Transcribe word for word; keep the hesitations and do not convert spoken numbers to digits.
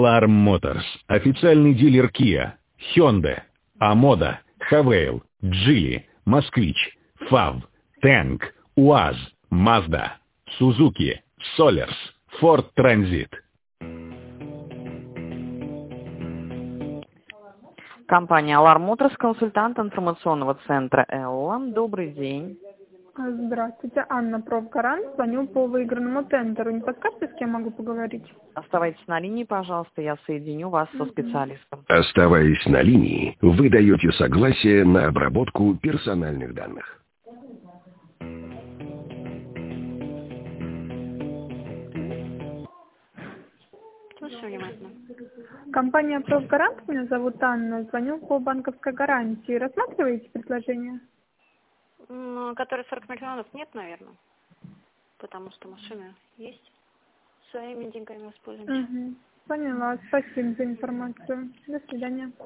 Alarm Motors. Официальный дилер Kia, Hyundai, Amoda, Havail, Geely, Москвич, фав, Tank, УАЗ, Mazda, Suzuki, Solers, Ford Transit. Компания Alarm Motors, консультант информационного центра Элла. Добрый день. Здравствуйте, Анна Профгарант. Звоню по выигранному тендеру. Не подскажете, с кем могу поговорить? Оставайтесь на линии, пожалуйста, я соединю вас со специалистом. Оставаясь на линии, вы даете согласие на обработку персональных данных. Слушаю внимательно. Компания Профгарант, меня зовут Анна. Звоню по банковской гарантии. Рассматриваете предложение? Ну, который сорок миллионов нет, наверное. Потому что машина есть. Своими деньгами воспользуемся. Угу. Поняла. Спасибо за информацию. До свидания.